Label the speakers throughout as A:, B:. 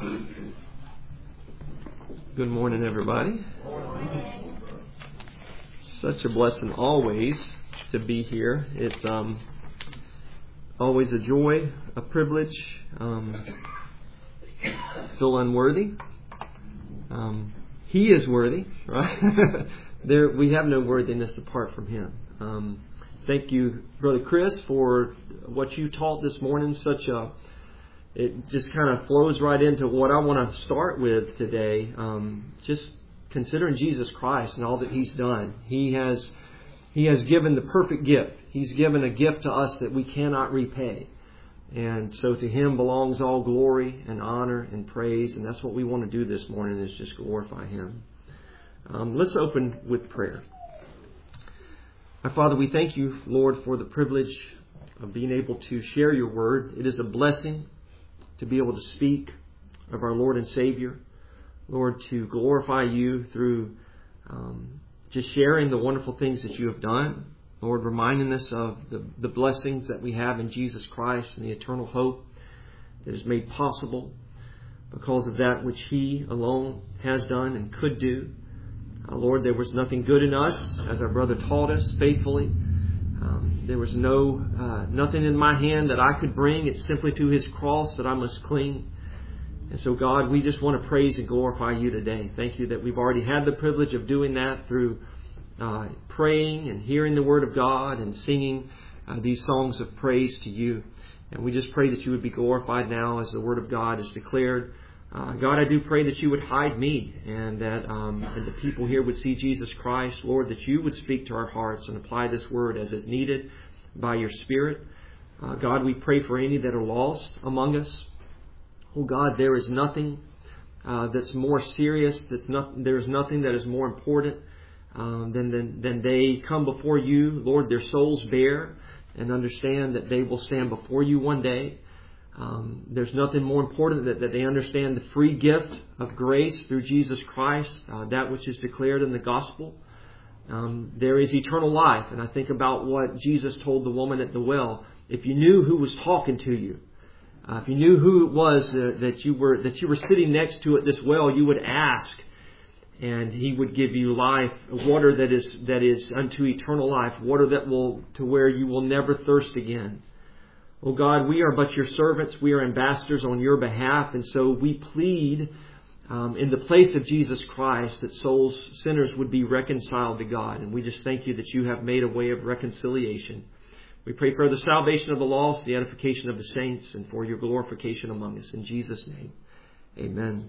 A: Good morning, everybody. Such a blessing always to be here. It's always a joy, a privilege. Feel unworthy. He is worthy, right? We have no worthiness apart from Him. Thank you, Brother Chris, for what you taught this morning. It just kind of flows right into what I want to start with today. Just considering Jesus Christ and all that He's done. He has given the perfect gift. He's given a gift to us that we cannot repay. And so to Him belongs all glory and honor and praise. And that's what we want to do this morning, is just glorify Him. Let's open with prayer. Our Father, we thank you, Lord, for the privilege of being able to share your word. It is a blessing to be able to speak of our Lord and Savior. Lord, to glorify you through just sharing the wonderful things that you have done. Lord, reminding us of the blessings that we have in Jesus Christ and the eternal hope that is made possible because of that which He alone has done and could do. Lord, there was nothing good in us, as our brother taught us faithfully. There was nothing in my hand that I could bring. It's simply to His cross that I must cling. And so, God, we just want to praise and glorify you today. Thank you that we've already had the privilege of doing that through praying and hearing the Word of God and singing these songs of praise to you. And we just pray that you would be glorified now as the Word of God is declared. God, I do pray that you would hide me and that and the people here would see Jesus Christ. Lord, that you would speak to our hearts and apply this word as is needed by your Spirit. God, we pray for any that are lost among us. Oh God, there is nothing that's more serious. There is nothing that is more important than they come before you. Lord, their souls bare and understand that they will stand before you one day. There's nothing more important that they understand the free gift of grace through Jesus Christ, that which is declared in the gospel. There is eternal life. And I think about what Jesus told the woman at the well. If you knew who was talking to you, if you knew who it was that you were sitting next to at this well, you would ask, and He would give you life, water that is unto eternal life, water that will to where you will never thirst again. Oh God, we are but your servants. We are ambassadors on your behalf. And so we plead in the place of Jesus Christ that sinners would be reconciled to God. And we just thank you that you have made a way of reconciliation. We pray for the salvation of the lost, the edification of the saints, and for your glorification among us. In Jesus' name, amen.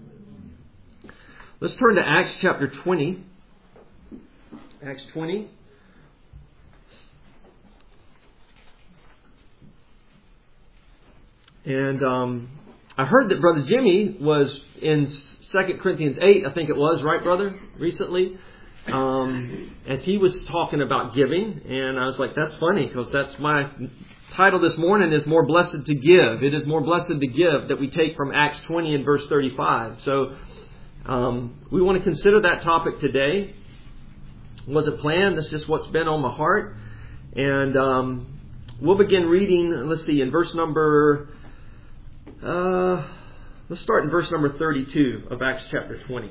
A: Let's turn to Acts chapter 20. Acts 20. And I heard that Brother Jimmy was in 2 Corinthians 8, I think it was, right, brother, recently, as he was talking about giving. And I was like, that's funny, because that's my title this morning is More Blessed to Give. It is more blessed to give that we take from Acts 20 and verse 35. So we want to consider that topic today. Wasn't planned. That's just what's been on my heart. And we'll begin reading, let's see, in verse number... let's start in verse number 32 of Acts chapter 20.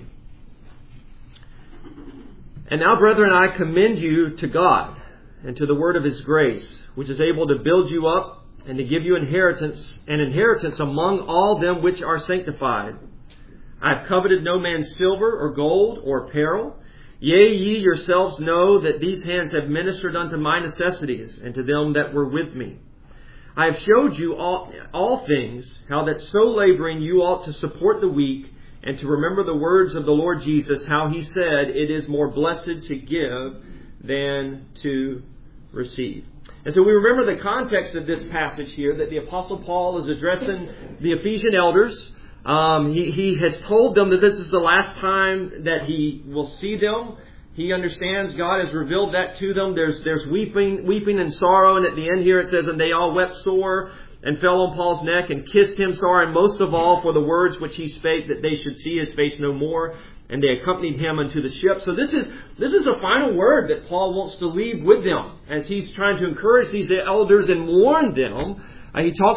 A: And now, brethren, I commend you to God and to the word of His grace, which is able to build you up and to give you an inheritance among all them which are sanctified. I have coveted no man's silver or gold or apparel. Yea, ye yourselves know that these hands have ministered unto my necessities and to them that were with me. I have showed you all things, how that so laboring you ought to support the weak, and to remember the words of the Lord Jesus, how He said, it is more blessed to give than to receive. And so we remember the context of this passage here, that the Apostle Paul is addressing the Ephesian elders. He has told them that this is the last time that he will see them. He understands God has revealed that to them. There's weeping and sorrow. And at the end here it says, and they all wept sore and fell on Paul's neck and kissed him sore, and most of all for the words which he spake, that they should see his face no more. And they accompanied him unto the ship. So this is a final word that Paul wants to leave with them as he's trying to encourage these elders and warn them He talks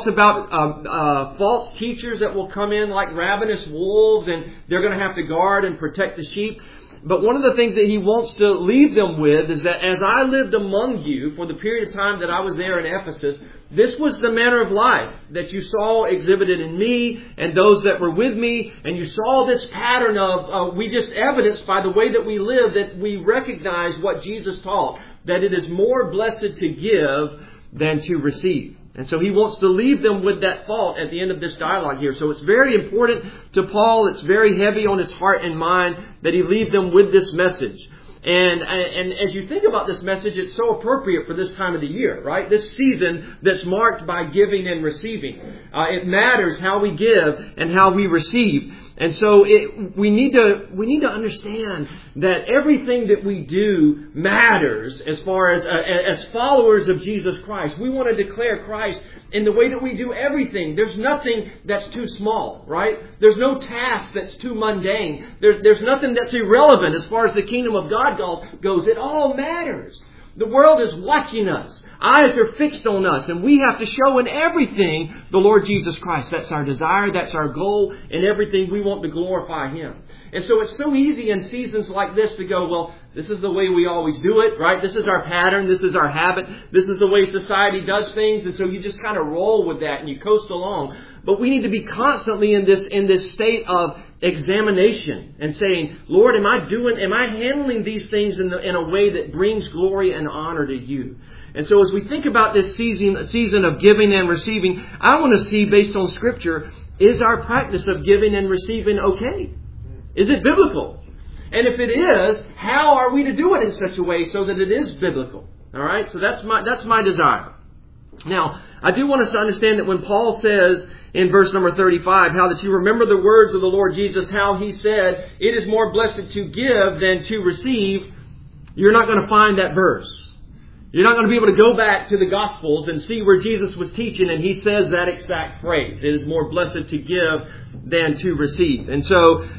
A: about false teachers that will come in like ravenous wolves, and they're going to have to guard and protect the sheep. But one of the things that he wants to leave them with is that as I lived among you for the period of time that I was there in Ephesus, this was the manner of life that you saw exhibited in me and those that were with me. And you saw this pattern of, we just evidenced by the way that we live that we recognize what Jesus taught, that it is more blessed to give than to receive. And so he wants to leave them with that thought at the end of this dialogue here. So it's very important to Paul. It's very heavy on his heart and mind that he leave them with this message. And as you think about this message, it's so appropriate for this time of the year, right? This season that's marked by giving and receiving. It matters how we give and how we receive. And so we need to understand that everything that we do matters as far as followers of Jesus Christ. We want to declare Christ in the way that we do everything. There's nothing that's too small, right? There's no task that's too mundane. There's nothing that's irrelevant as far as the kingdom of God goes. It all matters. The world is watching us. Eyes are fixed on us, and we have to show in everything the Lord Jesus Christ. That's our desire. That's our goal. In everything, we want to glorify Him. And so it's so easy in seasons like this to go, well, this is the way we always do it, right? This is our pattern. This is our habit. This is the way society does things. And so you just kind of roll with that and you coast along. But we need to be constantly in this state of examination and saying, Lord, am I handling these things in a way that brings glory and honor to you? And so as we think about this season of giving and receiving, I want to see, based on Scripture, is our practice of giving and receiving okay? Is it biblical? And if it is, how are we to do it in such a way so that it is biblical? All right? So that's my desire. Now, I do want us to understand that when Paul says in verse number 35, how that you remember the words of the Lord Jesus, how He said, it is more blessed to give than to receive, you're not going to find that verse. You're not going to be able to go back to the Gospels and see where Jesus was teaching and He says that exact phrase. It is more blessed to give than to receive. And so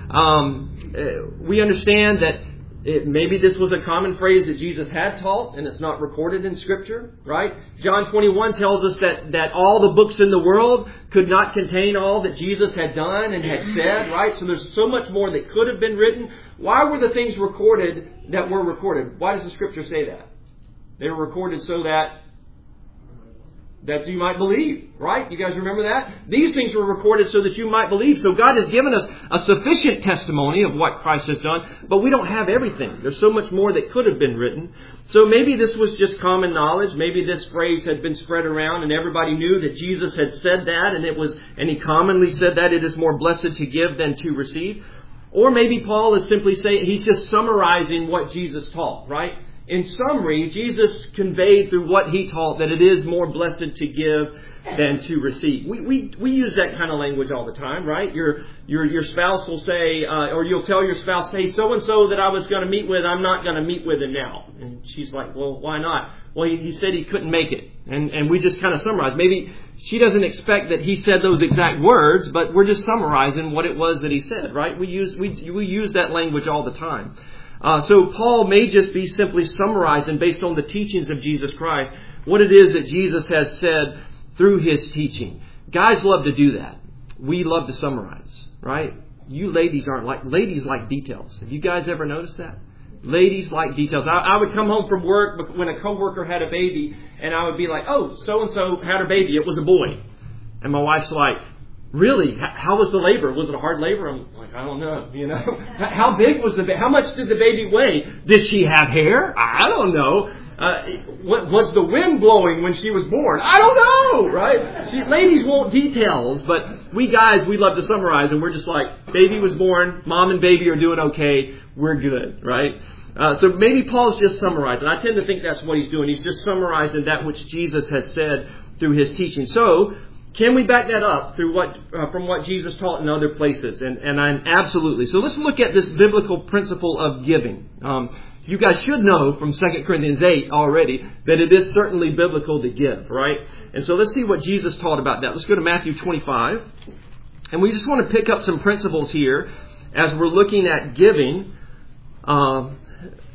A: we understand that maybe this was a common phrase that Jesus had taught and it's not recorded in Scripture, right? John 21 tells us that all the books in the world could not contain all that Jesus had done and had said, right? So there's so much more that could have been written. Why were the things recorded that were recorded? Why does the Scripture say that? They were recorded so that you might believe, right? You guys remember that? These things were recorded so that you might believe. So God has given us a sufficient testimony of what Christ has done, but we don't have everything. There's so much more that could have been written. So maybe this was just common knowledge. Maybe this phrase had been spread around and everybody knew that Jesus had said that, and He commonly said that it is more blessed to give than to receive. Or maybe Paul is simply saying, he's just summarizing what Jesus taught, right? In summary, Jesus conveyed through what He taught that it is more blessed to give than to receive. We use that kind of language all the time, right? Your spouse will say, or you'll tell your spouse, hey, so-and-so that I was going to meet with, I'm not going to meet with him now. And she's like, well, why not? Well, he said he couldn't make it. And we just kind of summarize. Maybe she doesn't expect that he said those exact words, but we're just summarizing what it was that he said, right? We use that language all the time. So Paul may just be simply summarizing, based on the teachings of Jesus Christ, what it is that Jesus has said through His teaching. Guys love to do that. We love to summarize, right? You ladies ladies like details. Have you guys ever noticed that? Ladies like details. I would come home from work when a coworker had a baby, and I would be like, oh, so-and-so had a baby. It was a boy. And my wife's like, really? How was the labor? Was it a hard labor? I'm like, I don't know. You know, how big was the baby? How much did the baby weigh? Did she have hair? I don't know. Was the wind blowing when she was born? I don't know, right? Ladies want details, but we guys, we love to summarize, and we're just like, baby was born, mom and baby are doing okay, we're good, right? So maybe Paul's just summarizing. I tend to think that's what he's doing. He's just summarizing that which Jesus has said through His teaching. So, can we back that up through from what Jesus taught in other places? And absolutely. So let's look at this biblical principle of giving. You guys should know from 2 Corinthians 8 already that it is certainly biblical to give, right? And so let's see what Jesus taught about that. Let's go to Matthew 25. And we just want to pick up some principles here as we're looking at giving.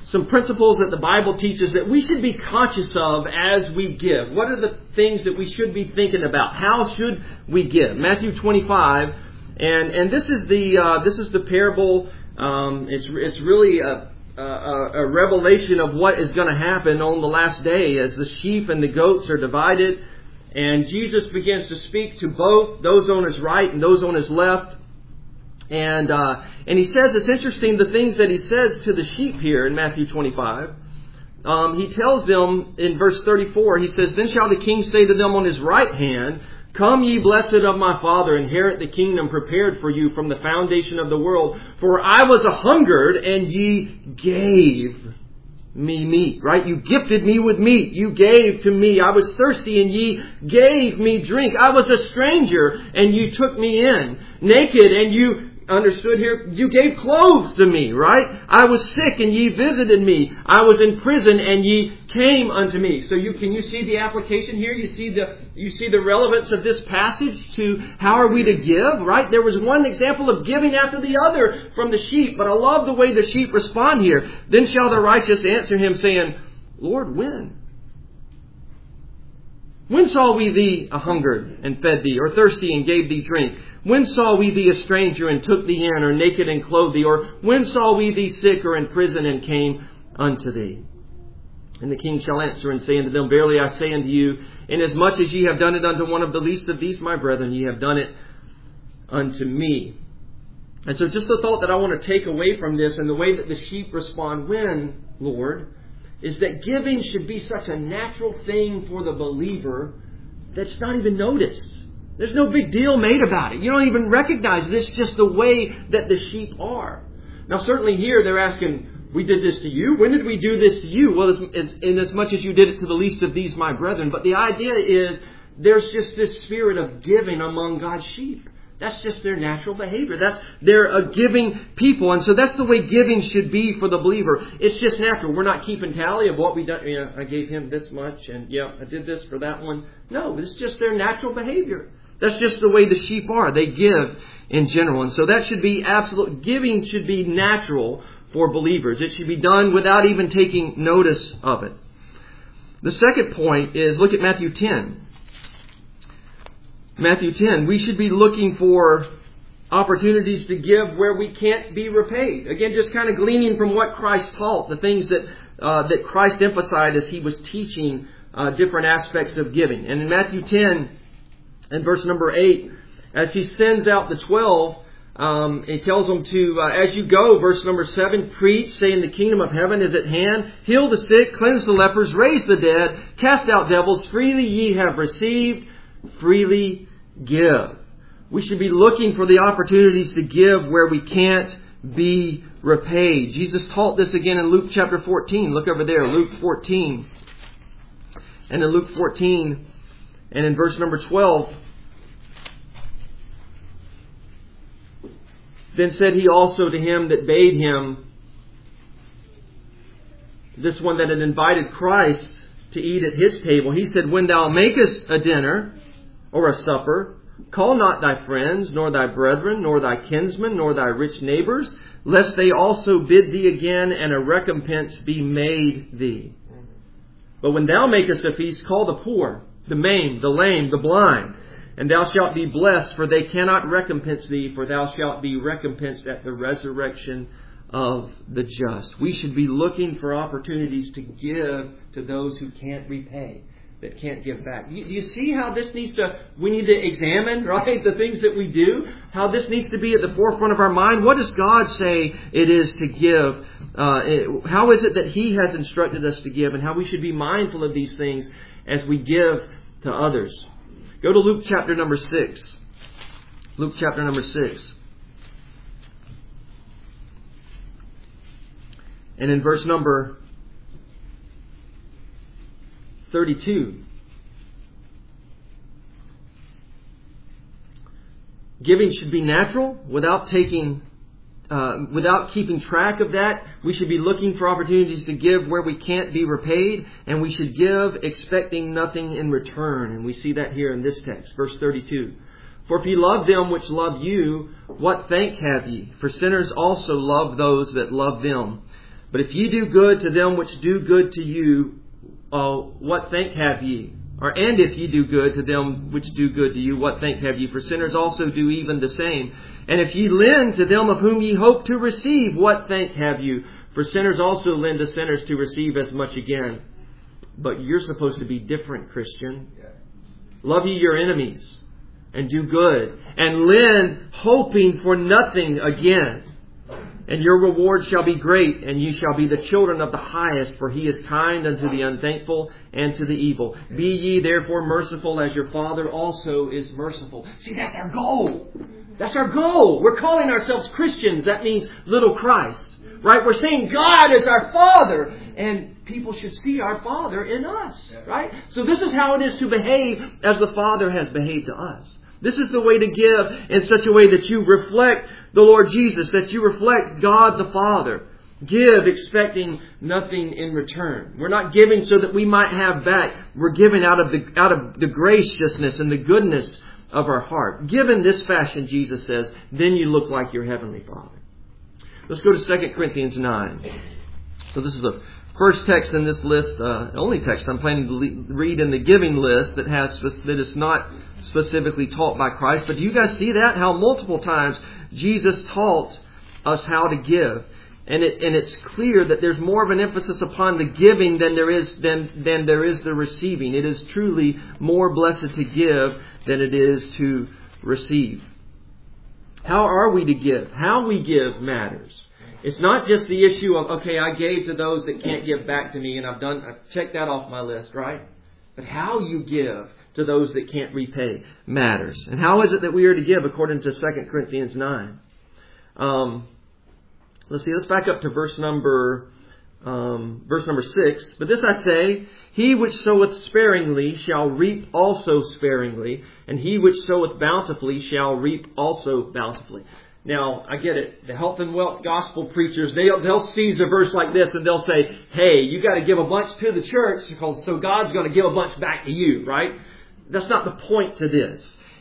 A: some principles that the Bible teaches that we should be conscious of as we give. What are the things that we should be thinking about? How should we give? Matthew 25, and this is the parable. It's really a revelation of what is going to happen on the last day as the sheep and the goats are divided. And Jesus begins to speak to both those on his right and those on his left. And he says, it's interesting, the things that he says to the sheep here in Matthew 25. He tells them in verse 34, he says, "Then shall the king say to them on his right hand, Come ye blessed of my Father, inherit the kingdom prepared for you from the foundation of the world. For I was a-hungered, and ye gave me meat." Right? You gifted me with meat. You gave to me. I was thirsty, and ye gave me drink. I was a stranger, and you took me in. Naked, and you understood here, you gave clothes to me, right? I was sick and ye visited me. I was in prison and ye came unto me. So can you see the application here? You see the relevance of this passage to how are we to give, right? There was one example of giving after the other from the sheep, but I love the way the sheep respond here. "Then shall the righteous answer him, saying, Lord, when? When saw we thee a-hungered and fed thee, or thirsty and gave thee drink? When saw we thee a stranger and took thee in, or naked and clothed thee? Or when saw we thee sick or in prison and came unto thee?" And the king shall answer and say unto them, "Verily I say unto you, inasmuch as ye have done it unto one of the least of these my brethren, ye have done it unto me." And so just the thought that I want to take away from this and the way that the sheep respond, "When, Lord?" is that giving should be such a natural thing for the believer that's not even noticed. There's no big deal made about it. You don't even recognize this, just the way that the sheep are. Now certainly here they're asking, "We did this to you? When did we do this to you?" Well, in as much as you did it to the least of these my brethren. But the idea is there's just this spirit of giving among God's sheep. That's just their natural behavior. They're a giving people. And so that's the way giving should be for the believer. It's just natural. We're not keeping tally of what we done. I gave him this much and I did this for that one. No, it's just their natural behavior. That's just the way the sheep are. They give in general. And so that should be absolute. Giving should be natural for believers. It should be done without even taking notice of it. The second point is, look at Matthew 10. Matthew 10, we should be looking for opportunities to give where we can't be repaid. Again, just kind of gleaning from what Christ taught, the things that Christ emphasized as he was teaching different aspects of giving. And in Matthew 10 and verse number 8, as he sends out the 12, he tells them to, as you go, verse number 7, preach, saying the kingdom of heaven is at hand. Heal the sick, cleanse the lepers, raise the dead, cast out devils. Freely ye have received, freely give. We should be looking for the opportunities to give where we can't be repaid. Jesus taught this again in Luke chapter 14. Look over there, Luke 14. And in Luke 14 and in verse number 12, "Then said he also to him that bade him," this one that had invited Christ to eat at his table, he said, "When thou makest a dinner or a supper, call not thy friends, nor thy brethren, nor thy kinsmen, nor thy rich neighbors, lest they also bid thee again, and a recompense be made thee. But when thou makest a feast, call the poor, the maimed, the lame, the blind, and thou shalt be blessed, for they cannot recompense thee, for thou shalt be recompensed at the resurrection of the just." We should be looking for opportunities to give to those who can't repay, that can't give back. Do you see how this we need to examine, right, the things that we do? How this needs to be at the forefront of our mind. What does God say it is to give? How is it that He has instructed us to give, and how we should be mindful of these things as we give to others? Go to Luke chapter number 6. Luke chapter number 6. And in verse number 32. Giving should be natural without keeping track of that. We should be looking for opportunities to give where we can't be repaid, and we should give expecting nothing in return. And we see that here in this text, verse 32. "For if ye love them which love you, what thank have ye? For sinners also love those that love them. But if ye do good to them which do good to you, what thank have ye? And if ye do good to them which do good to you, what thank have ye? For sinners also do even the same. And if ye lend to them of whom ye hope to receive, what thank have you? For sinners also lend to sinners to receive as much again. But you're supposed to be different, Christian. Love ye your enemies, and do good, and lend, hoping for nothing again. And your reward shall be great, and ye shall be the children of the highest, for He is kind unto the unthankful and to the evil. Be ye therefore merciful, as your Father also is merciful. See, that's our goal. That's our goal. We're calling ourselves Christians. That means little Christ. Right? We're saying God is our Father, and people should see our Father in us. Right? So this is how it is to behave as the Father has behaved to us. This is the way to give in such a way that you reflect the Lord Jesus, that you reflect God the Father. Give expecting nothing in return. We're not giving so that we might have back. We're giving out of the graciousness and the goodness of our heart. Give in this fashion, Jesus says, then you look like your Heavenly Father. Let's go to 2 Corinthians 9. So this is the first text in this list, only text I'm planning to read in the giving list that is not specifically taught by Christ. But do you guys see that? How multiple times Jesus taught us how to give. And it's clear that there's more of an emphasis upon the giving than there is the receiving. It is truly more blessed to give than it is to receive. How are we to give? How we give matters. It's not just the issue of, okay, I gave to those that can't give back to me, and I've checked that off my list, right? But how you give to those that can't repay matters. And how is it that we are to give according to 2 Corinthians 9? Let's back up to verse number 6. But this I say, he which soweth sparingly shall reap also sparingly, and he which soweth bountifully shall reap also bountifully. Now, I get it. The health and wealth gospel preachers, they'll seize a verse like this and they'll say, hey, you got to give a bunch to the church, so God's going to give a bunch back to you, right? That's not the point to this.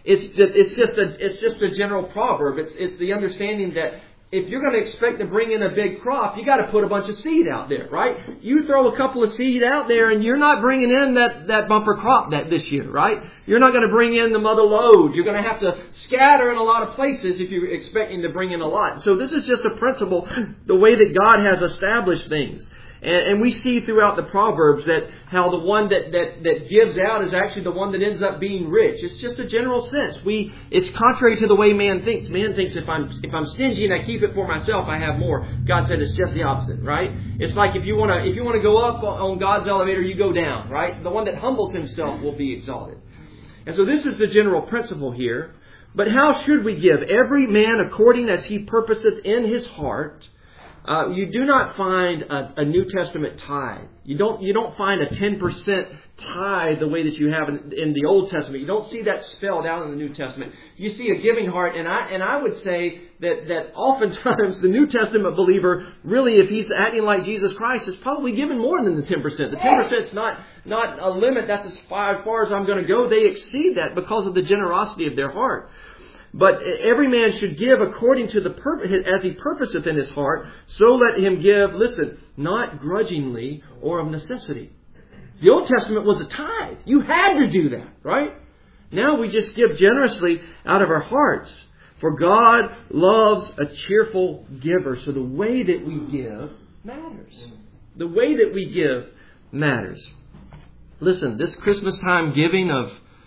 A: It's just a general proverb. It's the understanding that if you're going to expect to bring in a big crop, you got to put a bunch of seed out there, right? You throw a couple of seed out there and you're not bringing in that bumper crop this year, right? You're not going to bring in the mother lode. You're going to have to scatter in a lot of places if you're expecting to bring in a lot. So this is just a principle, the way that God has established things. And we see throughout the Proverbs that how the one that gives out is actually the one that ends up being rich. It's just a general sense. It's contrary to the way man thinks. Man thinks if I'm stingy and I keep it for myself, I have more. God said it's just the opposite, right? It's like if you want to go up on God's elevator, you go down, right? The one that humbles himself will be exalted. And so this is the general principle here. But how should we give? Every man according as he purposeth in his heart. You do not find a New Testament tithe. You don't find a 10% tithe the way that you have in the Old Testament. You don't see that spelled out in the New Testament. You see a giving heart, and I would say that oftentimes the New Testament believer, really, if he's acting like Jesus Christ, is probably giving more than the 10%. The 10% is not a limit. That's as far as I'm going to go. They exceed that because of the generosity of their heart. But every man should give according to the purpose, as he purposeth in his heart, so let him give, listen, not grudgingly or of necessity. The Old Testament was a tithe. You had to do that, right? Now we just give generously out of our hearts. For God loves a cheerful giver. So the way that we give matters. The way that we give matters. Listen, this Christmas time giving of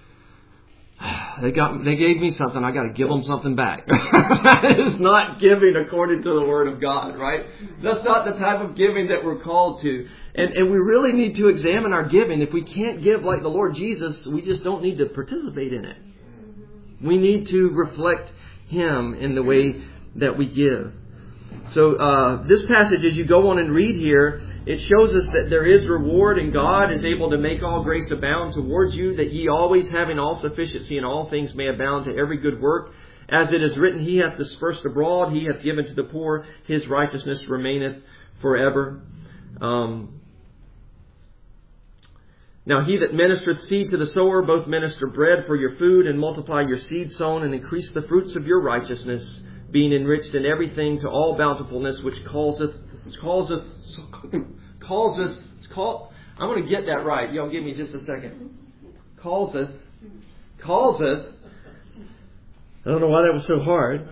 A: they gave me something, I got to give them something back. That is not giving according to the Word of God, right? That's not the type of giving that we're called to. And we really need to examine our giving. If we can't give like the Lord Jesus, we just don't need to participate in it. We need to reflect Him in the way that we give. So this passage, as you go on and read here, it shows us that there is reward, and God is able to make all grace abound towards you, that ye always having all sufficiency in all things may abound to every good work. As it is written, He hath dispersed abroad, He hath given to the poor, His righteousness remaineth forever. Now he that ministereth seed to the sower, both minister bread for your food, and multiply your seed sown, and increase the fruits of your righteousness, being enriched in everything to all bountifulness, which I'm going to get that right. Y'all give me just a second. Causeth. I don't know why that was so hard.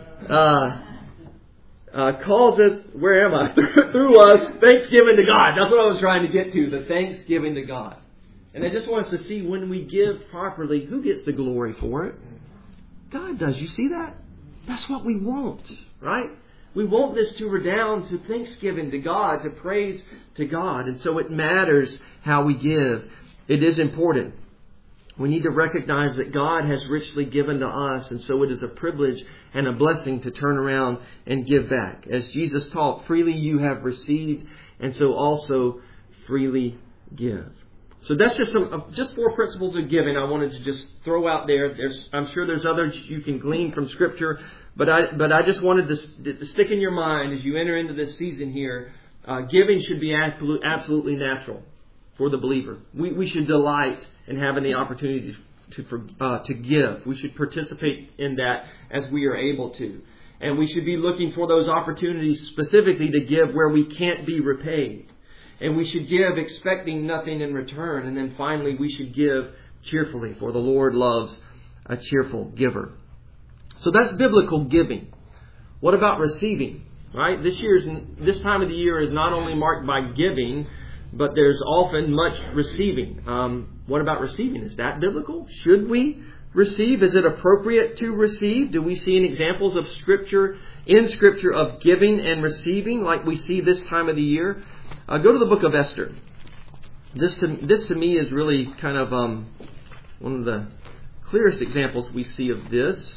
A: Causeth, where am I? Through us, thanksgiving to God. That's what I was trying to get to, the thanksgiving to God. And I just want us to see when we give properly, who gets the glory for it? God does. You see that? That's what we want, right? We want this to redound to thanksgiving to God, to praise to God. And so it matters how we give. It is important. We need to recognize that God has richly given to us, and so it is a privilege and a blessing to turn around and give back. As Jesus taught, freely you have received, and so also freely give. So that's just 4 principles of giving I wanted to just throw out there. I'm sure there's others you can glean from Scripture, but I just wanted to stick in your mind as you enter into this season here. Giving should be absolutely natural for the believer. We should delight in having the opportunity to give. We should participate in that as we are able to. And we should be looking for those opportunities specifically to give where we can't be repaid. And we should give expecting nothing in return. And then finally, we should give cheerfully, for the Lord loves a cheerful giver. So that's biblical giving. What about receiving? Right? This time of the year is not only marked by giving, but there's often much receiving. What about receiving? Is that biblical? Should we receive? Is it appropriate to receive? Do we see any examples of Scripture of giving and receiving like we see this time of the year? Go to the book of Esther. This to me is really kind of one of the clearest examples we see of this.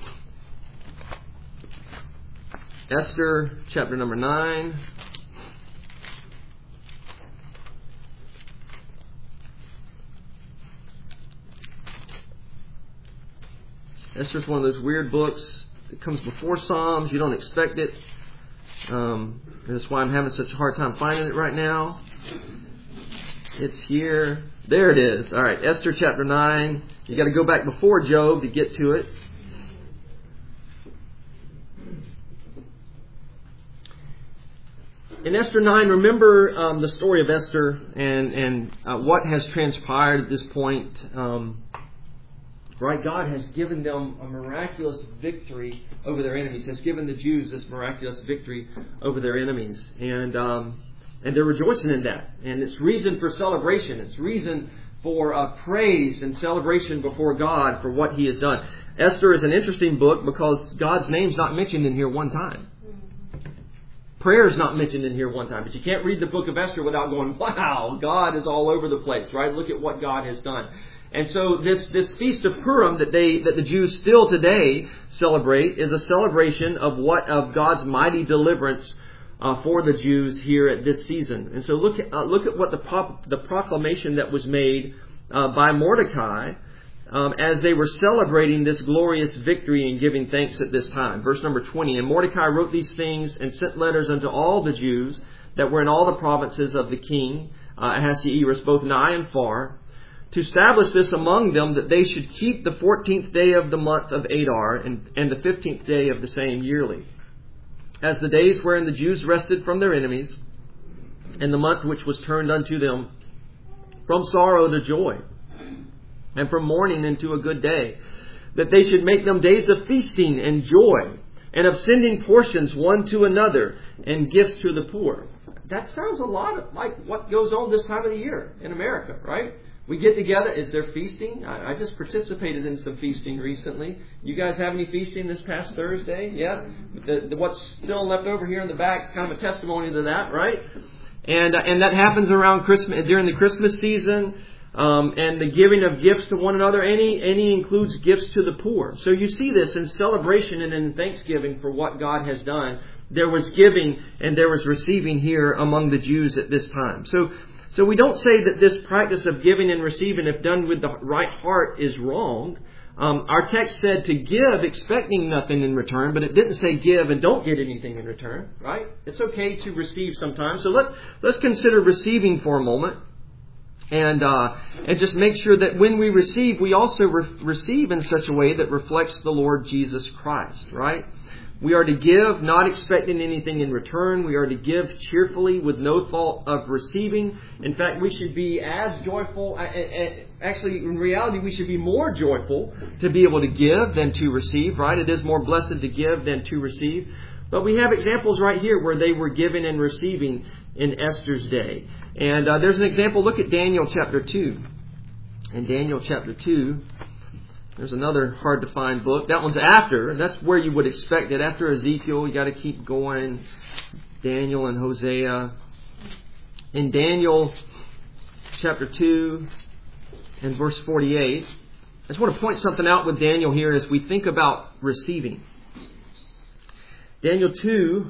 A: Esther chapter number 9. Esther's one of those weird books. It comes before Psalms. You don't expect it. And that's why I'm having such a hard time finding it right now. It's here. There it is. All right, Esther chapter 9. You got to go back before Job to get to it. In Esther 9, remember the story of Esther and what has transpired at this point. Right, God has given them a miraculous victory over their enemies. Has given the Jews this miraculous victory over their enemies, and they're rejoicing in that. And it's reason for celebration. It's reason for praise and celebration before God for what He has done. Esther is an interesting book because God's name's not mentioned in here one time. Prayer is not mentioned in here one time. But you can't read the book of Esther without going, wow, God is all over the place, right? Look at what God has done. And so this Feast of Purim that the Jews still today celebrate is a celebration of God's mighty deliverance for the Jews here at this season. And so look at what the proclamation that was made by Mordecai as they were celebrating this glorious victory and giving thanks at this time. Verse number 20, and Mordecai wrote these things and sent letters unto all the Jews that were in all the provinces of the king Ahasuerus, both nigh and far, to establish this among them, that they should keep the 14th day of the month of Adar and the 15th day of the same yearly, as the days wherein the Jews rested from their enemies, and the month which was turned unto them from sorrow to joy, and from mourning into a good day, that they should make them days of feasting and joy, and of sending portions one to another, and gifts to the poor. That sounds a lot like what goes on this time of the year in America, right? We get together. Is there feasting? I just participated in some feasting recently. You guys have any feasting this past Thursday? Yeah. What's still left over here in the back is kind of a testimony to that, right? And that happens around Christmas, during the Christmas season, and the giving of gifts to one another. And he includes gifts to the poor. So you see this in celebration and in thanksgiving for what God has done. There was giving and there was receiving here among the Jews at this time. So we don't say that this practice of giving and receiving, if done with the right heart, is wrong. Our text said to give expecting nothing in return, but it didn't say give and don't get anything in return, right? It's okay to receive sometimes. So let's consider receiving for a moment, and just make sure that when we receive, we also receive in such a way that reflects the Lord Jesus Christ, right? We are to give, not expecting anything in return. We are to give cheerfully with no thought of receiving. In fact, we should be as joyful. Actually, in reality, we should be more joyful to be able to give than to receive, right? It is more blessed to give than to receive. But we have examples right here where they were giving and receiving in Esther's day. And there's an example. Look at Daniel chapter 2. In Daniel chapter 2, there's another hard to find book. That one's after. That's where you would expect it. After Ezekiel, you got to keep going. Daniel and Hosea. In Daniel chapter 2 and verse 48, I just want to point something out with Daniel here as we think about receiving. Daniel 2.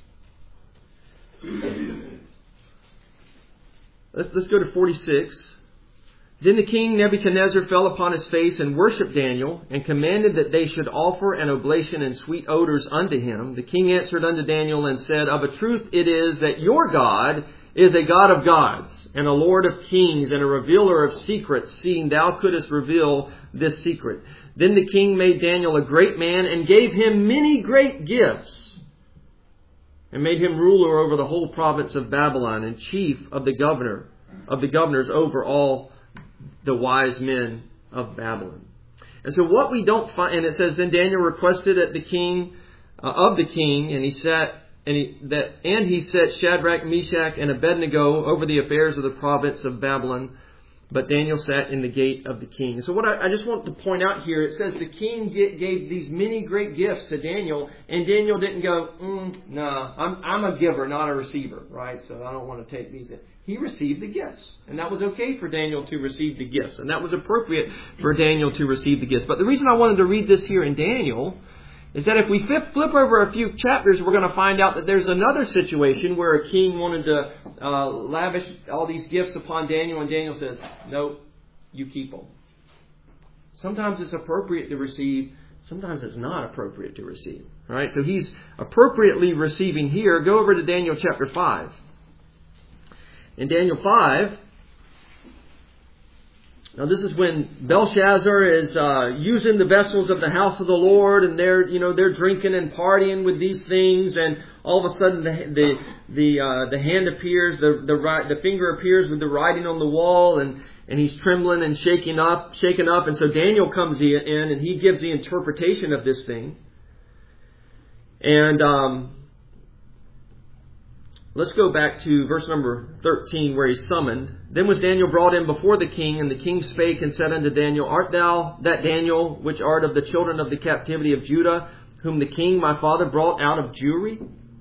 A: Let's go to 46. Then the king Nebuchadnezzar fell upon his face and worshipped Daniel, and commanded that they should offer an oblation and sweet odors unto him. The king answered unto Daniel and said, Of a truth it is that your God is a God of gods, and a Lord of kings, and a revealer of secrets, seeing thou couldest reveal this secret. Then the king made Daniel a great man, and gave him many great gifts, and made him ruler over the whole province of Babylon, and chief of the governors over all the wise men of Babylon. And so what we don't find, and it says, then Daniel requested at the king of the king, and he set Shadrach, Meshach, and Abednego over the affairs of the province of Babylon. But Daniel sat in the gate of the king. So what I just want to point out here, it says the king gave these many great gifts to Daniel, and Daniel didn't go, I'm a giver, not a receiver, right? So I don't want to take these in. He received the gifts. And that was okay for Daniel to receive the gifts. And that was appropriate for Daniel to receive the gifts. But the reason I wanted to read this here in Daniel is that if we flip over a few chapters, we're going to find out that there's another situation where a king wanted to lavish all these gifts upon Daniel, and Daniel says, nope, you keep them. Sometimes it's appropriate to receive, sometimes it's not appropriate to receive. All right, so he's appropriately receiving here. Go over to Daniel chapter 5. In Daniel 5, now this is when Belshazzar is using the vessels of the house of the Lord, and they're drinking and partying with these things, and all of a sudden the hand appears, the finger appears with the writing on the wall, and he's trembling and shaken up, and so Daniel comes in and he gives the interpretation of this thing. And let's go back to verse number 13 where he's summoned. Then was Daniel brought in before the king, and the king spake and said unto Daniel, Art thou that Daniel, which art of the children of the captivity of Judah, whom the king my father brought out of Jewry?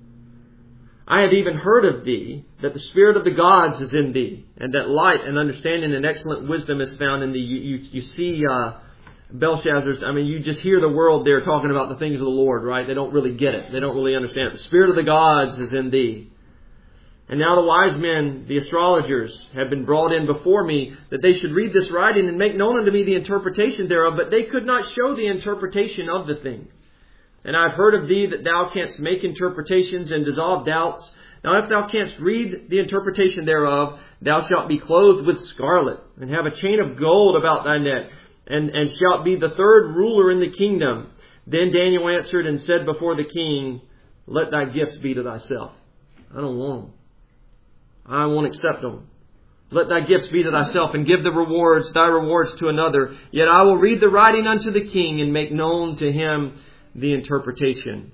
A: I have even heard of thee, that the spirit of the gods is in thee, and that light and understanding and excellent wisdom is found in thee. You see Belshazzar's, you just hear the world there talking about the things of the Lord, right? They don't really get it. They don't really understand it. The spirit of the gods is in thee. And now the wise men, the astrologers, have been brought in before me, that they should read this writing and make known unto me the interpretation thereof. But they could not show the interpretation of the thing. And I have heard of thee that thou canst make interpretations and dissolve doubts. Now if thou canst read the interpretation thereof, thou shalt be clothed with scarlet, and have a chain of gold about thy neck, and shalt be the third ruler in the kingdom. Then Daniel answered and said before the king, Let thy gifts be to thyself. I don't want them. I won't accept them. Let thy gifts be to thyself, and give thy rewards to another. Yet I will read the writing unto the king, and make known to him the interpretation.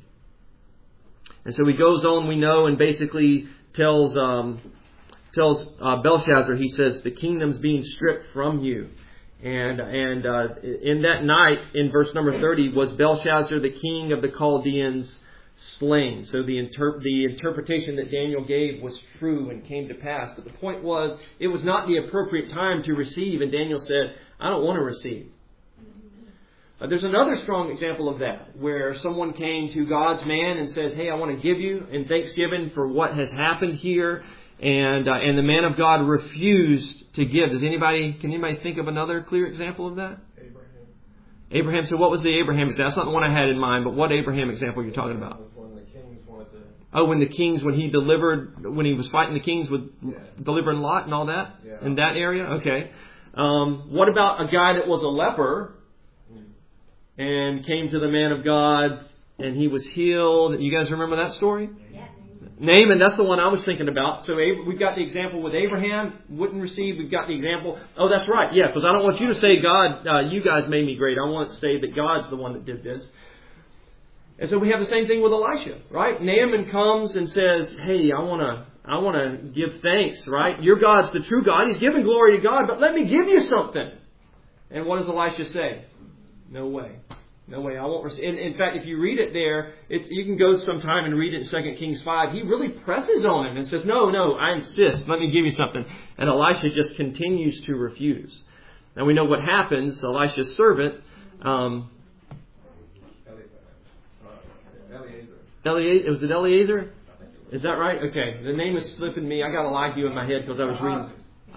A: And so he goes on, we know, and basically tells Belshazzar, he says, the kingdom's being stripped from you. And in that night, in verse number 30, was Belshazzar, the king of the Chaldeans, slain. So the interpretation that Daniel gave was true and came to pass. But the point was, it was not the appropriate time to receive. And Daniel said, I don't want to receive. There's another strong example of that, where someone came to God's man and says, hey, I want to give you in thanksgiving for what has happened here. And the man of God refused to give. Can anybody think of another clear example of that? Abraham. So what was the Abraham example? That's not the one I had in mind, but what Abraham example are you talking about?
B: When the kings wanted to...
A: Oh, when he was fighting the kings with delivering Lot and all that?
B: Yeah.
A: In that area? Okay. What about a guy that was a leper and came to the man of God and he was healed. You guys remember that story? Yeah. Naaman, that's the one I was thinking about. So we've got the example with Abraham, wouldn't receive. We've got the example. Oh, that's right. Yeah, because I don't want you to say, God, you guys made me great. I want to say that God's the one that did this. And so we have the same thing with Elisha, right? Naaman comes and says, hey, I want to give thanks, right? Your God's the true God. He's giving glory to God, but let me give you something. And what does Elisha say? No way. No way, I won't receive. In fact, if you read it there, you can go sometime and read it in 2 Kings 5. He really presses on him and says, no, I insist. Let me give you something. And Elisha just continues to refuse. Now we know what happens. Elisha's servant, was it Eliezer? Is that right? Okay, the name is slipping me. I got a lie view in my head because I was reading.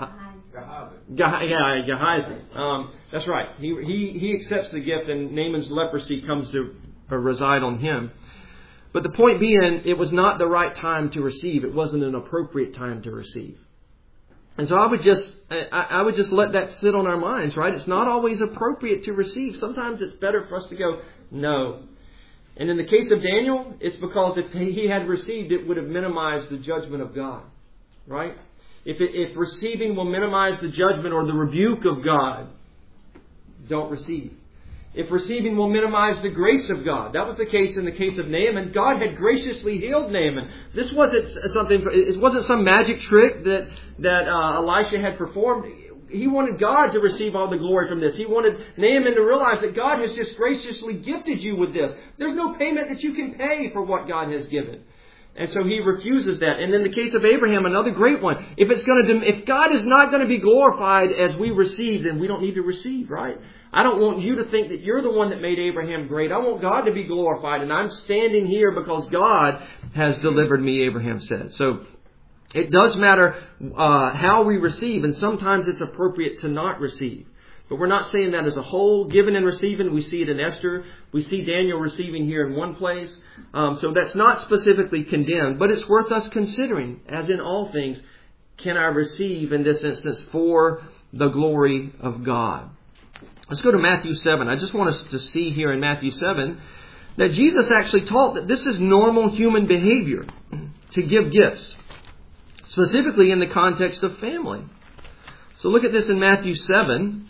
A: Gehazi. That's right. He accepts the gift, and Naaman's leprosy comes to reside on him. But the point being, it was not the right time to receive. It wasn't an appropriate time to receive. And so I would just let that sit on our minds, right? It's not always appropriate to receive. Sometimes it's better for us to go, no. And in the case of Daniel, it's because if he had received, it would have minimized the judgment of God, right? If receiving will minimize the judgment or the rebuke of God, don't receive. If receiving will minimize the grace of God, that was the case in the case of Naaman. God had graciously healed Naaman. This wasn't something. It wasn't some magic trick that Elisha had performed. He wanted God to receive all the glory from this. He wanted Naaman to realize that God has just graciously gifted you with this. There's no payment that you can pay for what God has given. And so he refuses that. And in the case of Abraham, another great one. If God is not going to be glorified as we receive, then we don't need to receive, right? I don't want you to think that you're the one that made Abraham great. I want God to be glorified. And I'm standing here because God has delivered me, Abraham said. So it does matter how we receive. And sometimes it's appropriate to not receive. But we're not saying that as a whole. Giving and receiving, we see it in Esther. We see Daniel receiving here in one place. So that's not specifically condemned. But it's worth us considering, as in all things, can I receive in this instance for the glory of God? Let's go to Matthew 7. I just want us to see here in Matthew 7 that Jesus actually taught that this is normal human behavior to give gifts, specifically in the context of family. So look at this in Matthew 7.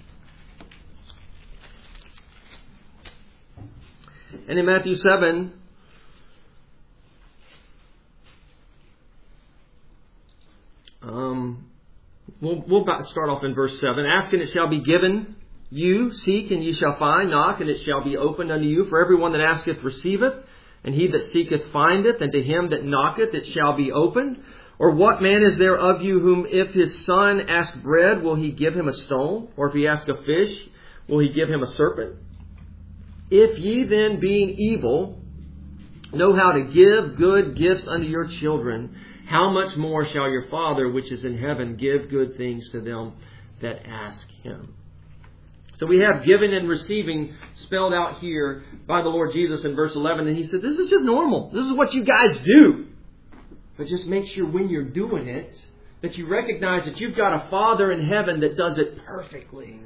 A: And in Matthew 7, we'll start off in verse 7. Ask and it shall be given you. Seek and ye shall find. Knock and it shall be opened unto you. For everyone that asketh receiveth. And he that seeketh findeth. And to him that knocketh it shall be opened. Or what man is there of you whom if his son ask bread, will he give him a stone? Or if he ask a fish, will he give him a serpent? If ye then, being evil, know how to give good gifts unto your children, how much more shall your Father which is in heaven give good things to them that ask Him? So we have giving and receiving spelled out here by the Lord Jesus in verse 11. And He said, this is just normal. This is what you guys do. But just make sure when you're doing it, that you recognize that you've got a Father in heaven that does it perfectly.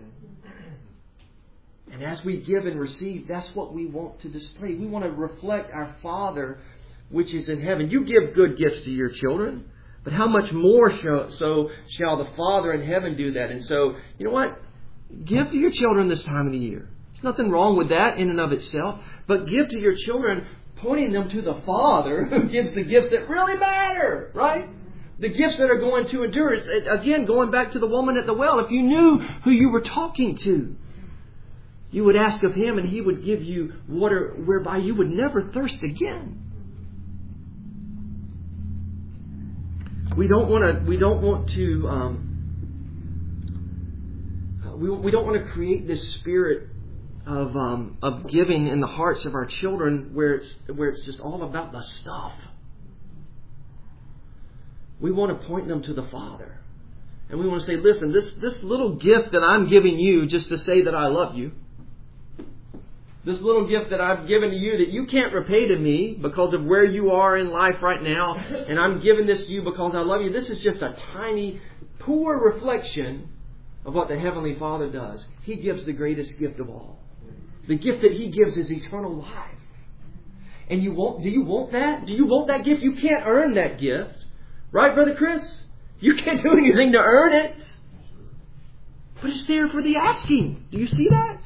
A: And as we give and receive, that's what we want to display. We want to reflect our Father which is in heaven. You give good gifts to your children, but how much more so shall the Father in heaven do that? And so, you know what? Give to your children this time of the year. There's nothing wrong with that in and of itself. But give to your children, pointing them to the Father who gives the gifts that really matter, right? The gifts that are going to endure. Again, going back to the woman at the well, if you knew who you were talking to, you would ask of Him and He would give you water whereby you would never thirst again. We don't want to create this spirit of giving in the hearts of our children where it's just all about the stuff. We want to point them to the Father. And we want to say, listen, this little gift that I'm giving you just to say that I love you, this little gift that I've given to you that you can't repay to me because of where you are in life right now, and I'm giving this to you because I love you, this is just a tiny, poor reflection of what the Heavenly Father does. He gives the greatest gift of all. The gift that He gives is eternal life. And do you want that? Do you want that gift? You can't earn that gift. Right, Brother Chris? You can't do anything to earn it. But it's there for the asking. Do you see that?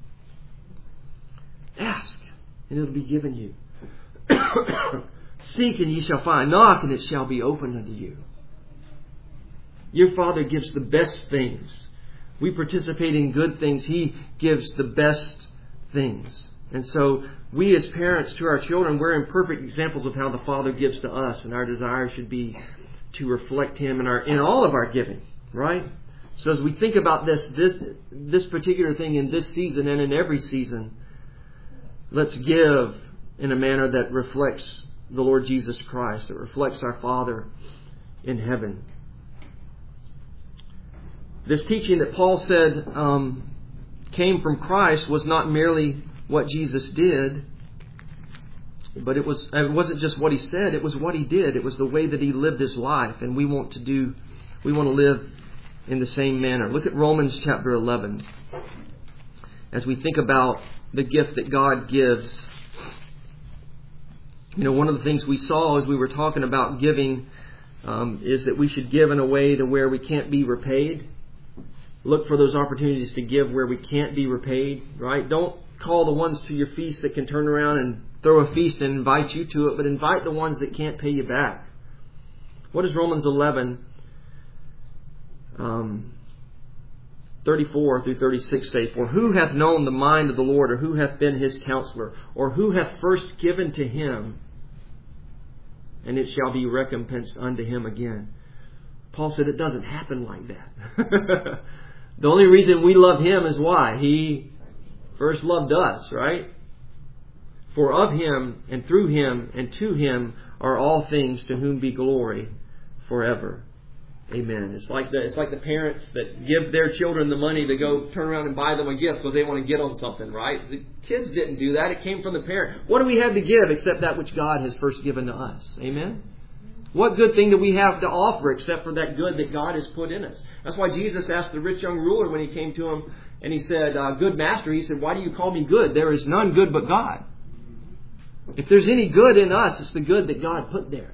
A: Ask, and it'll be given you. Seek, and ye shall find. Knock, and it shall be opened unto you. Your Father gives the best things. We participate in good things. He gives the best things. And so, we as parents to our children, we're imperfect examples of how the Father gives to us. And our desire should be to reflect Him in all of our giving. Right? So as we think about this particular thing in this season and in every season, let's give in a manner that reflects the Lord Jesus Christ, that reflects our Father in heaven. This teaching that Paul said came from Christ was not merely what Jesus did, but it wasn't just what He said, it was what He did. It was the way that He lived His life, and we want to live in the same manner. Look at Romans chapter 11. As we think about the gift that God gives, one of the things we saw as we were talking about giving is that we should give in a way to where we can't be repaid. Look for those opportunities to give where we can't be repaid, right? Don't call the ones to your feast that can turn around and throw a feast and invite you to it, but invite the ones that can't pay you back. What does Romans 11 34 through 36 say? For who hath known the mind of the Lord, or who hath been His counselor, or who hath first given to Him, and it shall be recompensed unto him again? Paul said it doesn't happen like that. The only reason we love Him is why? He first loved us, right? For of Him, and through Him, and to Him are all things, to whom be glory forever. Amen. It's like the parents that give their children the money to go turn around and buy them a gift because they want to get them something, right? The kids didn't do that. It came from the parent. What do we have to give except that which God has first given to us? Amen? What good thing do we have to offer except for that good that God has put in us? That's why Jesus asked the rich young ruler when He came to him and He said, good master, He said, why do you call me good? There is none good but God. If there's any good in us, it's the good that God put there.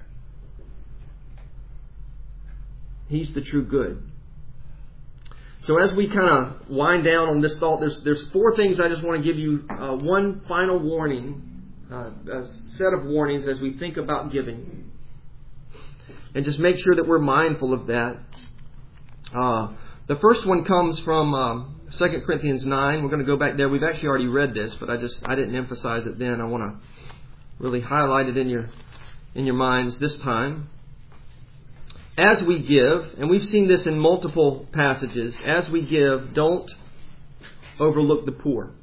A: He's the true good. So as we kind of wind down on this thought, there's four things I just want to give you. One final warning, a set of warnings as we think about giving. And just make sure that we're mindful of that. The first one comes from 2 Corinthians 9. We're going to go back there. We've actually already read this, but I didn't emphasize it then. I want to really highlight it in your minds this time. As we give, and we've seen this in multiple passages, as we give, don't overlook the poor.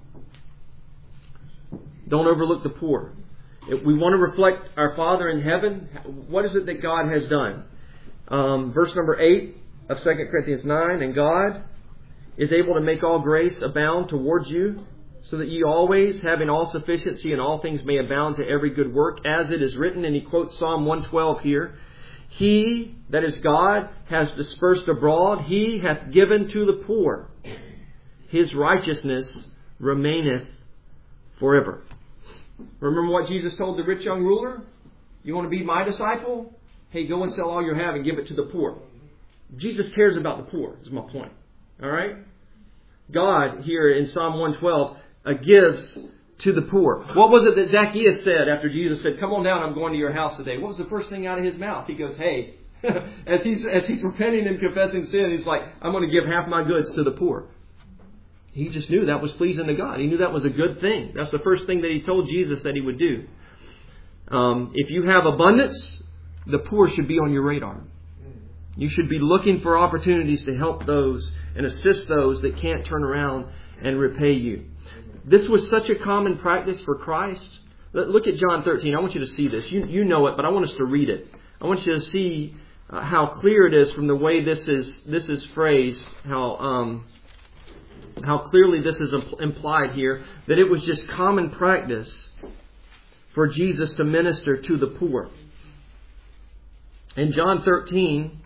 A: Don't overlook the poor. If we want to reflect our Father in heaven, what is it that God has done? Verse number 8 of 2 Corinthians 9, and God is able to make all grace abound towards you, so that ye always, having all sufficiency in all things, may abound to every good work, as it is written, and he quotes Psalm 112 here, He, that is God, has dispersed abroad. He hath given to the poor. His righteousness remaineth forever. Remember what Jesus told the rich young ruler? You want to be my disciple? Hey, go and sell all you have and give it to the poor. Jesus cares about the poor, is my point. All right? God, here in Psalm 112, gives to the poor. What was it that Zacchaeus said after Jesus said, come on down, I'm going to your house today? What was the first thing out of his mouth? He goes, hey, as he's repenting and confessing sin, he's like, I'm going to give half my goods to the poor. He just knew that was pleasing to God. He knew that was a good thing. That's the first thing that he told Jesus that he would do. If you have abundance, the poor should be on your radar. You should be looking for opportunities to help those and assist those that can't turn around and repay you. This was such a common practice for Christ. Look at John 13. I want you to see this. You know it, but I want us to read it. I want you to see how clear it is from the way this is phrased, how clearly this is implied here, that it was just common practice for Jesus to minister to the poor. In John 13,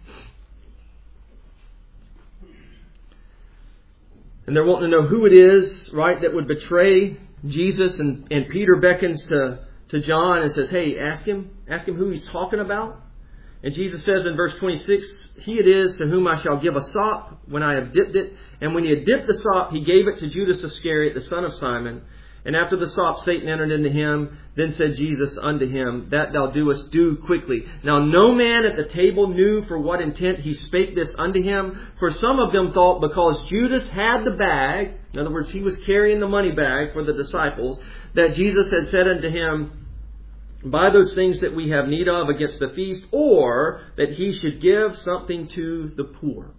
A: and they're wanting to know who it is, right, that would betray Jesus, and Peter beckons to to John and says, hey, ask him who he's talking about. And Jesus says in verse 26, he it is to whom I shall give a sop when I have dipped it. And when he had dipped the sop, he gave it to Judas Iscariot, the son of Simon. And after the sop, Satan entered into him. Then said Jesus unto him, that thou doest, do quickly. Now no man at the table knew for what intent he spake this unto him. For some of them thought because Judas had the bag, in other words, he was carrying the money bag for the disciples, that Jesus had said unto him, buy those things that we have need of against the feast, or that he should give something to the poor.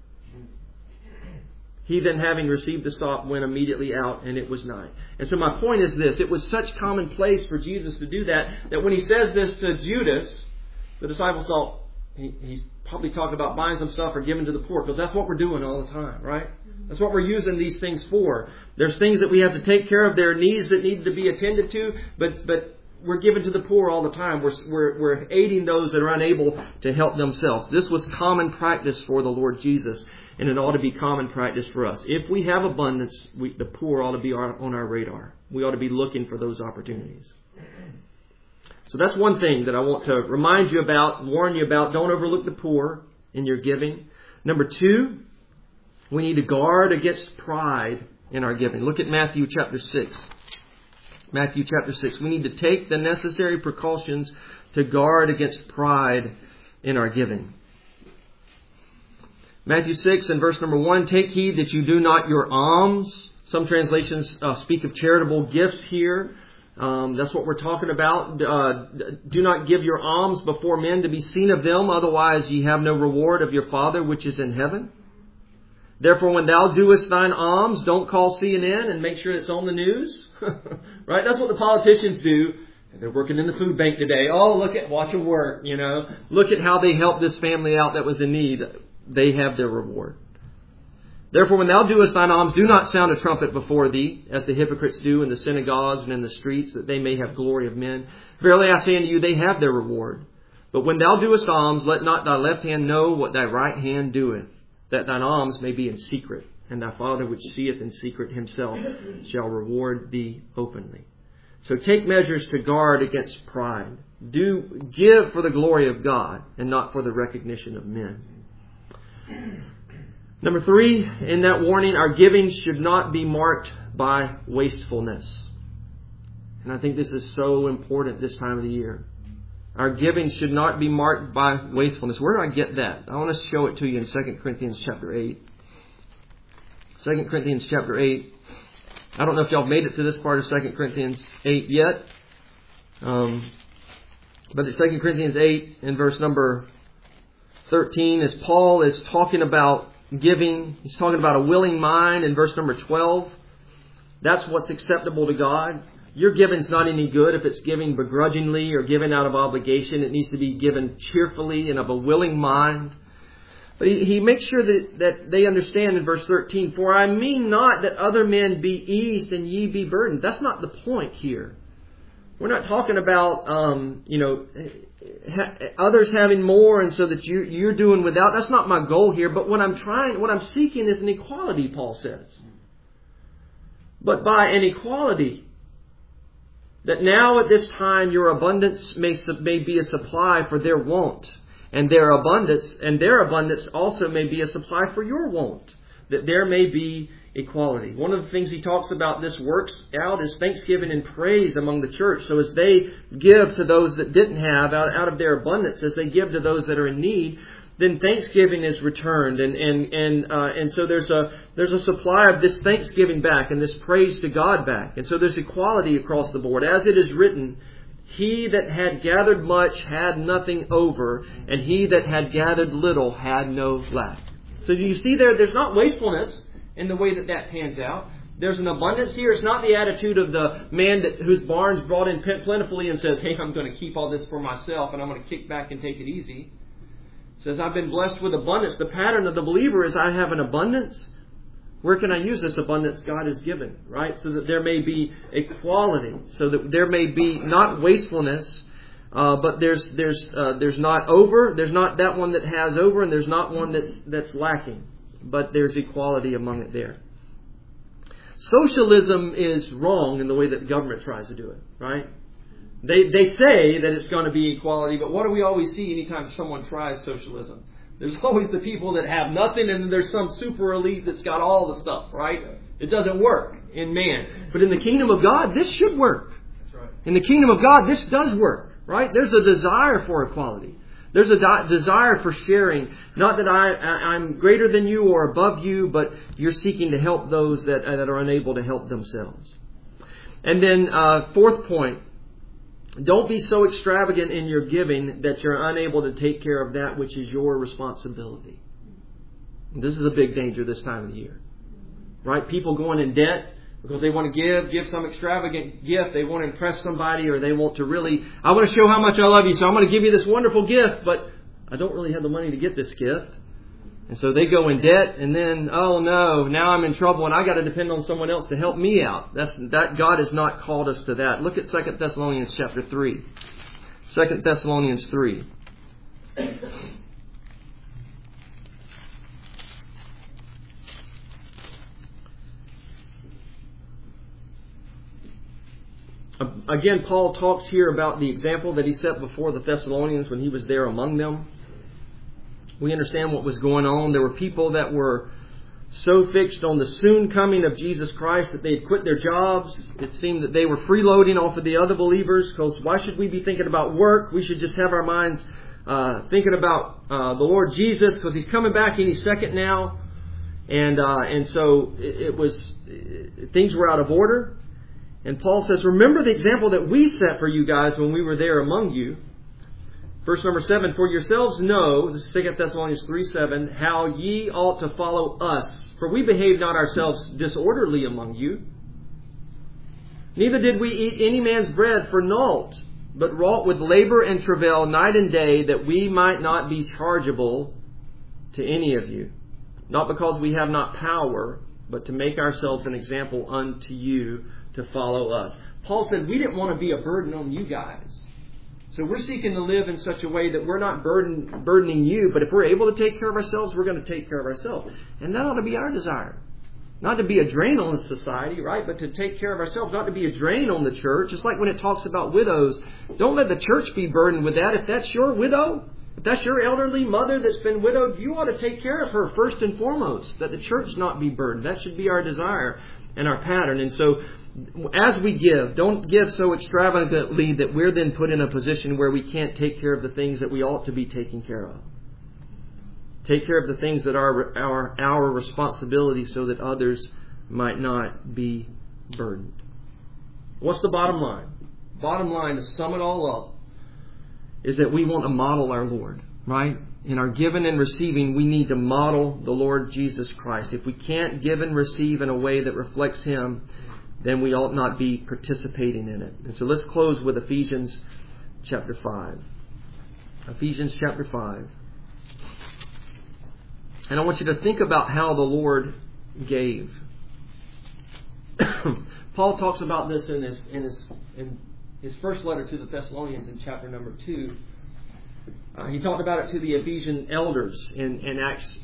A: He then, having received the sop, went immediately out, and it was night. And so my point is this. It was such commonplace for Jesus to do that when he says this to Judas, the disciples thought he's probably talking about buying some stuff or giving to the poor, because that's what we're doing all the time, right? That's what we're using these things for. There's things that we have to take care of. There are needs that need to be attended to, but we're giving to the poor all the time. We're aiding those that are unable to help themselves. This was common practice for the Lord Jesus, and it ought to be common practice for us. If we have abundance, the poor ought to be on our radar. We ought to be looking for those opportunities. So that's one thing that I want to remind you about, warn you about. Don't overlook the poor in your giving. Number 2, we need to guard against pride in our giving. Look at Matthew chapter 6. Matthew chapter 6. We need to take the necessary precautions to guard against pride in our giving. Matthew 6 and verse number 1, take heed that you do not your alms. Some translations speak of charitable gifts here. That's what we're talking about. Do not give your alms before men to be seen of them, otherwise ye have no reward of your Father which is in heaven. Therefore, when thou doest thine alms, don't call CNN and make sure it's on the news. Right? That's what the politicians do. They're working in the food bank today. Oh, watch them work, Look at how they helped this family out that was in need. They have their reward. Therefore, when thou doest thine alms, do not sound a trumpet before thee, as the hypocrites do in the synagogues and in the streets, that they may have glory of men. Verily I say unto you, they have their reward. But when thou doest alms, let not thy left hand know what thy right hand doeth, that thine alms may be in secret, and thy Father which seeth in secret himself shall reward thee openly. So take measures to guard against pride. Give for the glory of God and not for the recognition of men. Number 3, in that warning, our giving should not be marked by wastefulness. And I think this is so important this time of the year. Our giving should not be marked by wastefulness. Where do I get that? I want to show it to you in 2 Corinthians chapter 8. 2 Corinthians chapter 8. I don't know if y'all made it to this part of 2 Corinthians 8 yet. But it's 2 Corinthians 8 in verse number 13, as Paul is talking about giving, he's talking about a willing mind in verse number 12. That's what's acceptable to God. Your giving's not any good if it's giving begrudgingly or given out of obligation. It needs to be given cheerfully and of a willing mind. But he makes sure that they understand in verse 13, for I mean not that other men be eased and ye be burdened. That's not the point here. We're not talking about, others having more and so that you're doing without. That's not my goal here. But what I'm seeking is an equality, Paul says. But by an equality, that now at this time your abundance may be a supply for their want, and their abundance also may be a supply for your want, that there may be equality. One of the things he talks about this works out is thanksgiving and praise among the church. So as they give to those that didn't have out of their abundance, as they give to those that are in need, then thanksgiving is returned, and so there's a supply of this thanksgiving back and this praise to God back, and so there's equality across the board, as it is written. He that had gathered much had nothing over, and he that had gathered little had no lack. So do you see there's not wastefulness in the way that pans out. There's an abundance here. It's not the attitude of the man whose barn's brought in plentifully and says, hey, I'm going to keep all this for myself and I'm going to kick back and take it easy. It says, I've been blessed with abundance. The pattern of the believer is I have an abundance. Where can I use this abundance God has given? Right? So that there may be equality. So that there may be not wastefulness, but there's not over. There's not that one that has over, and there's not one that's lacking. But there's equality among it there. Socialism is wrong in the way that the government tries to do it. Right? They say that it's going to be equality, but what do we always see anytime someone tries socialism? There's always the people that have nothing, and then there's some super elite that's got all the stuff, right? It doesn't work in man. But in the kingdom of God, this should work.
B: That's right.
A: In the kingdom of God, this does work, right? There's a desire for equality. There's a desire for sharing. Not that I'm greater than you or above you, but you're seeking to help those that are unable to help themselves. And then fourth point, don't be so extravagant in your giving that you're unable to take care of that which is your responsibility. And this is a big danger this time of the year. Right? People going in debt because they want to give some extravagant gift. They want to impress somebody, or they want to really, I want to show how much I love you, so I'm going to give you this wonderful gift, but I don't really have the money to get this gift. And so they go in debt, and then, oh no, now I'm in trouble and I got to depend on someone else to help me out. That God has not called us to that. Look at 2 Thessalonians chapter 3. 2 Thessalonians 3. Again, Paul talks here about the example that he set before the Thessalonians when he was there among them. We understand what was going on. There were people that were so fixed on the soon coming of Jesus Christ that they had quit their jobs. It seemed that they were freeloading off of the other believers, because why should we be thinking about work? We should just have our minds thinking about the Lord Jesus, because He's coming back any second now. And so it was, things were out of order. And Paul says, remember the example that we set for you guys when we were there among you. Verse number 7, for yourselves know, this is 2 Thessalonians 3:7, how ye ought to follow us. For we behaved not ourselves disorderly among you. Neither did we eat any man's bread for naught, but wrought with labor and travail night and day, that we might not be chargeable to any of you. Not because we have not power, but to make ourselves an example unto you to follow us. Paul said we didn't want to be a burden on you guys. So we're seeking to live in such a way that we're not burdening you, but if we're able to take care of ourselves, we're going to take care of ourselves. And that ought to be our desire. Not to be a drain on the society, right? But to take care of ourselves, not to be a drain on the church. Just like when it talks about widows, don't let the church be burdened with that. If that's your widow, if that's your elderly mother that's been widowed, you ought to take care of her first and foremost. That the church not be burdened. That should be our desire and our pattern. And so, as we give, don't give so extravagantly that we're then put in a position where we can't take care of the things that we ought to be taking care of. Take care of the things that are our responsibility, so that others might not be burdened. What's the bottom line? Bottom line, to sum it all up, is that we want to model our Lord, right? In our giving and receiving, we need to model the Lord Jesus Christ. If we can't give and receive in a way that reflects Him, then we ought not be participating in it. And so let's close with Ephesians chapter 5. Ephesians chapter 5. And I want you to think about how the Lord gave. Paul talks about this in his first letter to the Thessalonians in chapter number 2. He talked about it to the Ephesian elders in Acts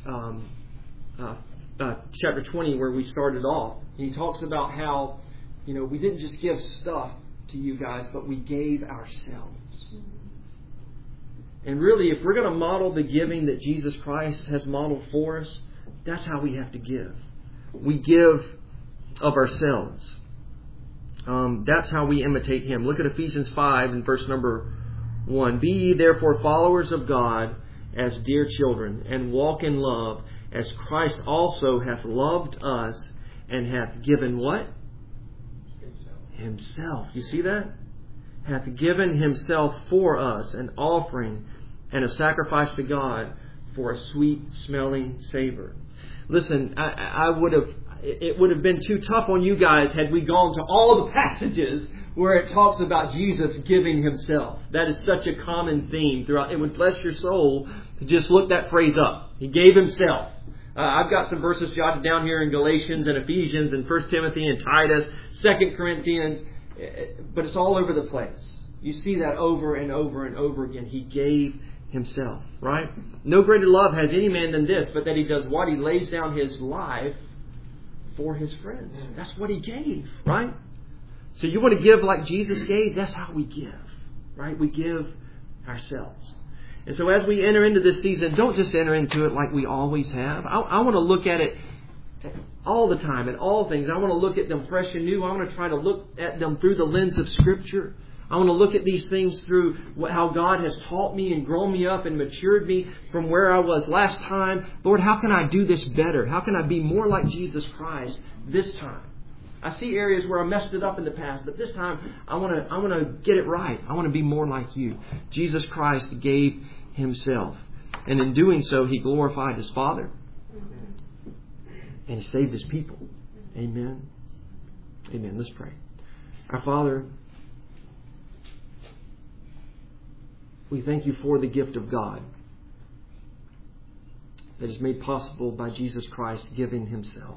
A: chapter 20, where we started off. He talks about how, we didn't just give stuff to you guys, but we gave ourselves. And really, if we're going to model the giving that Jesus Christ has modeled for us, that's how we have to give. We give of ourselves. That's how we imitate Him. Look at Ephesians 5 and verse number 1. Be ye therefore followers of God as dear children, and walk in love, as Christ also hath loved us, and hath given what? Himself. You see that? Hath given Himself for us, an offering and a sacrifice to God for a sweet smelling savor. Listen, it would have been too tough on you guys had we gone to all the passages where it talks about Jesus giving Himself. That is such a common theme throughout. It would bless your soul to just look that phrase up. He gave Himself. I've got some verses jotted down here in Galatians and Ephesians and 1 Timothy and Titus, 2 Corinthians, but it's all over the place. You see that over and over and over again. He gave Himself, right? No greater love has any man than this, but that he does what? He lays down his life for his friends. That's what He gave, right? So you want to give like Jesus gave? That's how we give. right? We give ourselves. And so as we enter into this season, don't just enter into it like we always have. I want to look at it all the time, at all things. I want to look at them fresh and new. I want to try to look at them through the lens of Scripture. I want to look at these things through how God has taught me and grown me up and matured me from where I was last time. Lord, how can I do this better? How can I be more like Jesus Christ this time? I see areas where I messed it up in the past, but this time I want to get it right. I want to be more like you. Jesus Christ gave Himself. And in doing so, He glorified His Father. And He saved His people. Amen. Amen. Let's pray. Our Father, we thank You for the gift of God that is made possible by Jesus Christ giving Himself.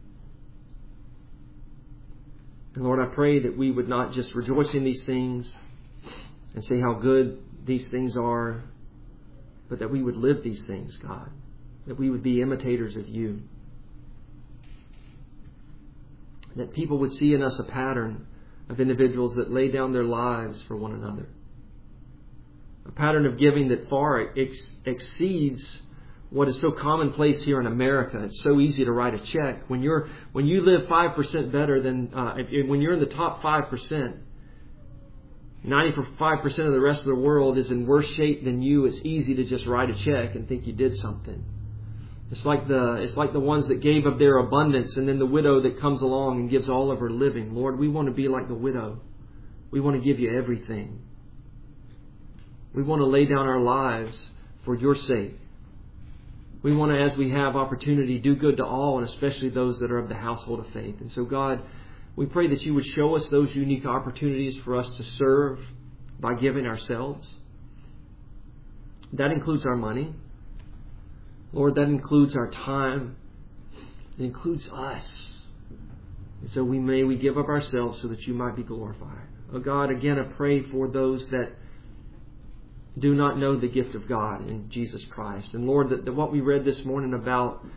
A: And Lord, I pray that we would not just rejoice in these things and say how good these things are, but that we would live these things, God. That we would be imitators of You. That people would see in us a pattern of individuals that lay down their lives for one another. A pattern of giving that far exceeds what is so commonplace here in America. It's so easy to write a check. When you live 5% better than, when you're in the top 5%, 95% of the rest of the world is in worse shape than you. It's easy to just write a check and think you did something. It's like the ones that gave of their abundance, and then the widow that comes along and gives all of her living. Lord, we want to be like the widow. We want to give You everything. We want to lay down our lives for Your sake. We want to, as we have opportunity, do good to all, and especially those that are of the household of faith. And so, God, we pray that You would show us those unique opportunities for us to serve by giving ourselves. That includes our money. Lord, that includes our time. It includes us. And so we give up ourselves so that You might be glorified. Oh God, again, I pray for those that do not know the gift of God in Jesus Christ. And Lord, that what we read this morning about,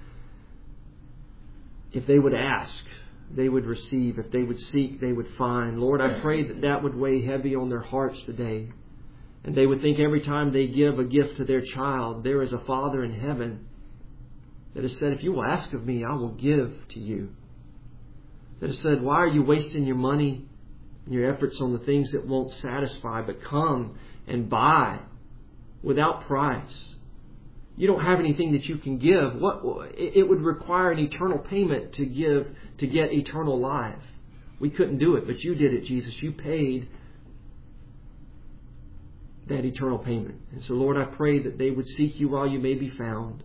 A: if they would ask, they would receive. If they would seek, they would find. Lord, I pray that would weigh heavy on their hearts today. And they would think every time they give a gift to their child, there is a Father in heaven that has said, if you will ask of Me, I will give to you. That has said, why are you wasting your money and your efforts on the things that won't satisfy, but come and buy without price. You don't have anything that you can give. It would require an eternal payment to get eternal life. We couldn't do it, but You did it, Jesus. You paid that eternal payment. And so, Lord, I pray that they would seek You while You may be found.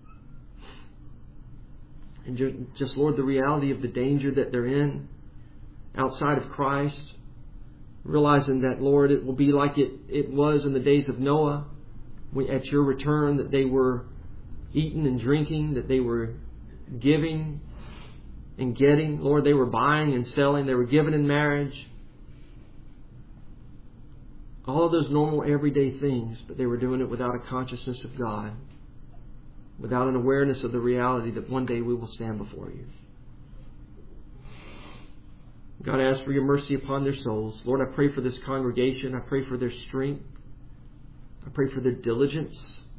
A: And just, Lord, the reality of the danger that they're in outside of Christ, realizing that, Lord, it will be like it was in the days of Noah, at Your return, that they were eating and drinking, that they were giving and getting. Lord, they were buying and selling. They were giving in marriage. All of those normal everyday things, but they were doing it without a consciousness of God, without an awareness of the reality that one day we will stand before You. God, I ask for Your mercy upon their souls. Lord, I pray for this congregation. I pray for their strength. I pray for their diligence.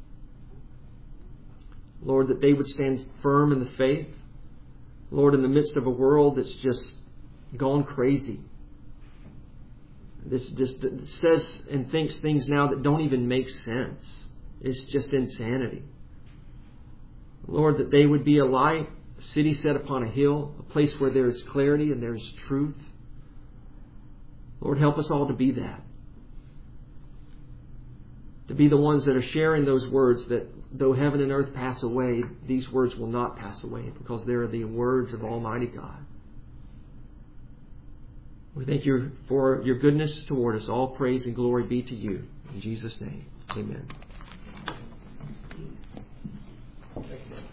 A: Lord, that they would stand firm in the faith. Lord, in the midst of a world that's just gone crazy. This just says and thinks things now that don't even make sense. It's just insanity. Lord, that they would be a light, a city set upon a hill, a place where there is clarity and there is truth. Lord, help us all to be that. To be the ones that are sharing those words that though heaven and earth pass away, these words will not pass away because they are the words of Almighty God. We thank You for Your goodness toward us. All praise and glory be to You. In Jesus' name, amen. Thank you.